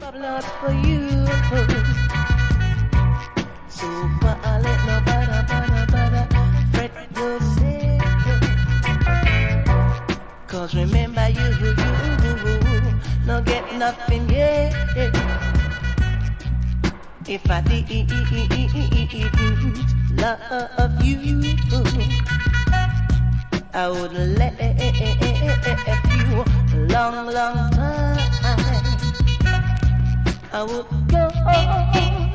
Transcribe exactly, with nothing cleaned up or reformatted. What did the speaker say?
blood for you. So far, let no bother, bother, bother, fret yourself. Cause remember you, you, no get nothing yet. If I didn't love you, I would left you long, long time. I would go